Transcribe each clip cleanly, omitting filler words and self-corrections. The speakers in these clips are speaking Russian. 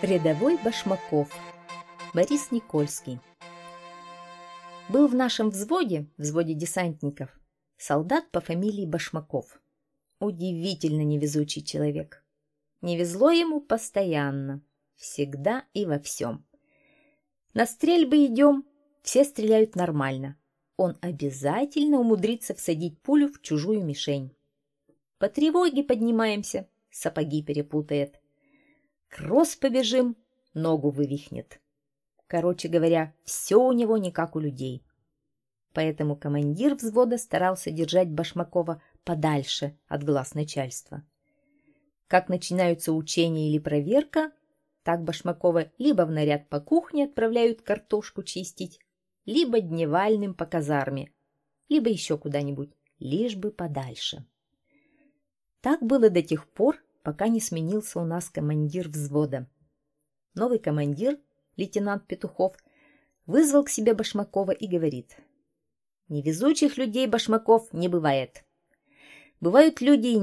Рядовой Башмаков. Борис Никольский. Был в нашем взводе десантников, солдат по фамилии Башмаков. Удивительно невезучий человек. Не везло ему постоянно, всегда и во всем. На стрельбы идем, все стреляют нормально. Он обязательно умудрится всадить пулю в чужую мишень. По тревоге поднимаемся, сапоги перепутает. Кросс побежим, ногу вывихнет. Короче говоря, все у него не как у людей. Поэтому командир взвода старался держать Башмакова подальше от глаз начальства. Как начинаются учения или проверка, так Башмакова либо в наряд по кухне отправляют картошку чистить, либо дневальным по казарме, либо еще куда-нибудь, лишь бы подальше. Так было до тех пор, пока не сменился у нас командир взвода. Новый командир, лейтенант Петухов, вызвал к себе Башмакова и говорит: «Невезучих людей, Башмаков, не бывает. Бывают люди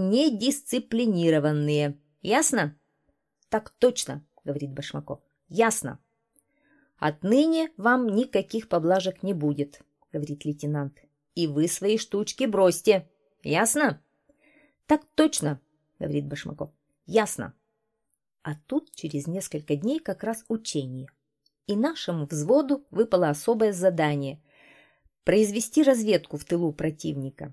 недисциплинированные. Ясно?» «Так точно», — говорит Башмаков. «Ясно. Отныне вам никаких поблажек не будет», — говорит лейтенант. «И вы свои штучки бросьте. Ясно?» «Так точно», — говорит Башмаков. «Ясно». А тут через несколько дней как раз учение. И нашему взводу выпало особое задание — произвести разведку в тылу противника.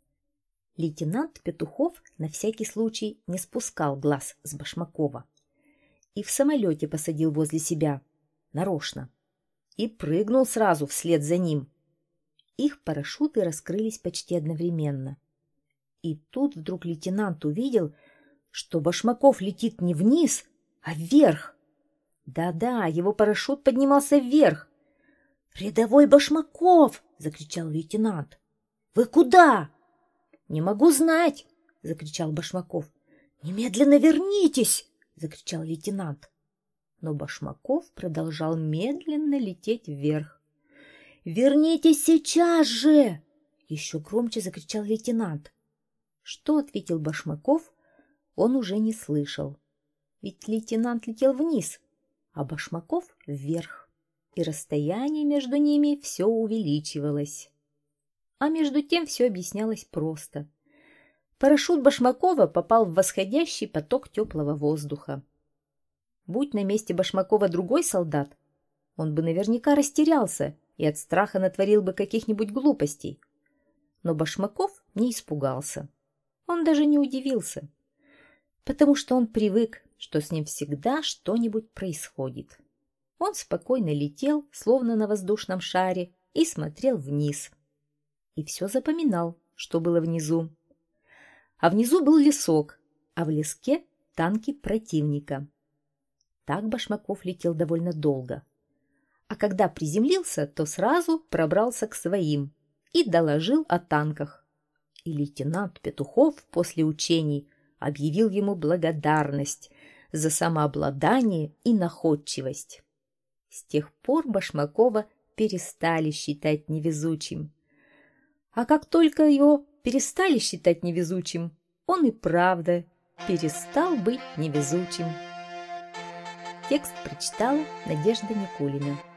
Лейтенант Петухов на всякий случай не спускал глаз с Башмакова и в самолете посадил возле себя, нарочно, и прыгнул сразу вслед за ним. Их парашюты раскрылись почти одновременно. И тут вдруг лейтенант увидел, что Башмаков летит не вниз, а вверх. Да-да, его парашют поднимался вверх. «Рядовой Башмаков!» — закричал лейтенант. «Вы куда?» «Не могу знать!» — закричал Башмаков. «Немедленно вернитесь!» — закричал лейтенант. Но Башмаков продолжал медленно лететь вверх. «Вернитесь сейчас же!» — еще громче закричал лейтенант. Что ответил Башмаков, он уже не слышал. Ведь лейтенант летел вниз, а Башмаков вверх, и расстояние между ними все увеличивалось. А между тем все объяснялось просто. Парашют Башмакова попал в восходящий поток теплого воздуха. Будь на месте Башмакова другой солдат, он бы наверняка растерялся и от страха натворил бы каких-нибудь глупостей. Но Башмаков не испугался. Он даже не удивился, потому что он привык, что с ним всегда что-нибудь происходит. Он спокойно летел, словно на воздушном шаре, и смотрел вниз. И все запоминал, что было внизу. А внизу был лесок, а в леске танки противника. Так Башмаков летел довольно долго. А когда приземлился, то сразу пробрался к своим и доложил о танках. И лейтенант Петухов после учений объявил ему благодарность за самообладание и находчивость. С тех пор Башмакова перестали считать невезучим. А как только его перестали считать невезучим, он и правда перестал быть невезучим. Текст прочитала Надежда Никулина.